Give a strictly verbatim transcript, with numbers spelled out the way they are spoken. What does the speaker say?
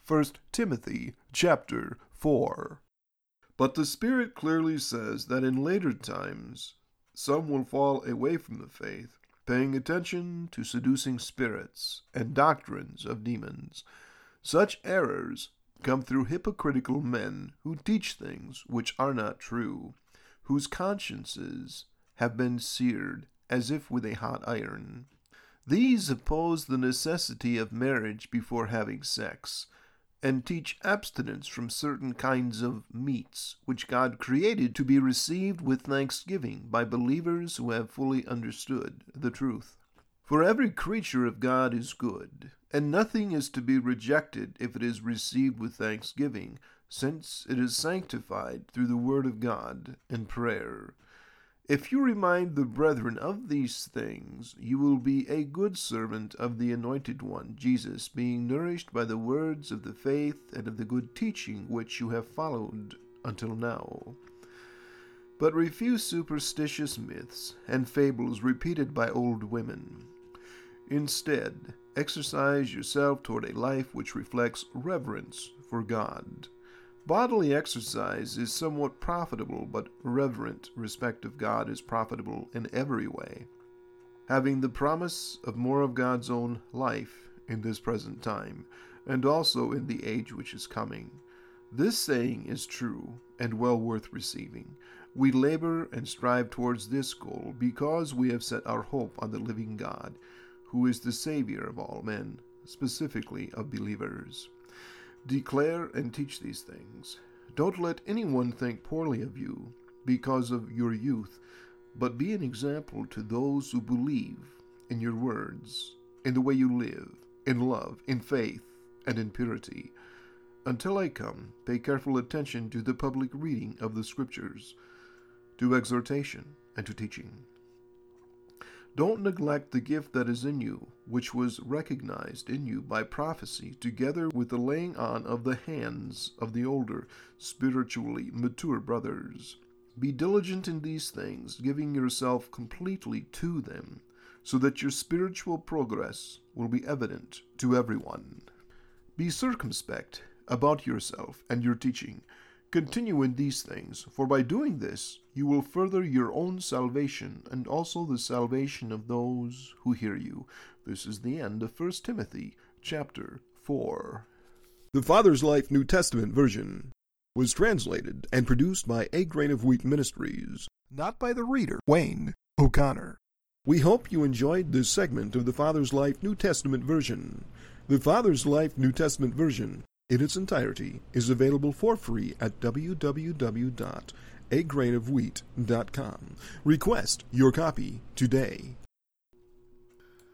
First Timothy chapter four. But the Spirit clearly says that in later times some will fall away from the faith, paying attention to seducing spirits and doctrines of demons. Such errors come through hypocritical men who teach things which are not true, whose consciences have been seared as if with a hot iron. These oppose the necessity of marriage before having sex, and teach abstinence from certain kinds of meats which God created to be received with thanksgiving by believers who have fully understood the truth. For every creature of God is good, and nothing is to be rejected if it is received with thanksgiving, since it is sanctified through the word of God and prayer. If you remind the brethren of these things, you will be a good servant of the Anointed One, Jesus, being nourished by the words of the faith and of the good teaching which you have followed until now. But refuse superstitious myths and fables repeated by old women. Instead, exercise yourself toward a life which reflects reverence for God. Bodily exercise is somewhat profitable, but reverent respect of God is profitable in every way, having the promise of more of God's own life in this present time, and also in the age which is coming. This saying is true and well worth receiving. We labor and strive towards this goal because we have set our hope on the living God, who is the Savior of all men, specifically of believers. Declare and teach these things. Don't let anyone think poorly of you because of your youth, but be an example to those who believe in your words, in the way you live, in love, in faith, and in purity. Until I come, pay careful attention to the public reading of the Scriptures, to exhortation, and to teaching. Don't neglect the gift that is in you, which was recognized in you by prophecy, together with the laying on of the hands of the older, spiritually mature brothers. Be diligent in these things, giving yourself completely to them, so that your spiritual progress will be evident to everyone. Be circumspect about yourself and your teaching. Continue in these things, for by doing this you will further your own salvation and also the salvation of those who hear you. This is the end of First Timothy chapter four. The Father's Life New Testament version was translated and produced by A Grain of Wheat Ministries, not by the reader, Wayne O'Connor. We hope you enjoyed this segment of the Father's Life New Testament version. The Father's Life New Testament version in its entirety is available for free at w w w dot a grain of wheat dot com. Request your copy today.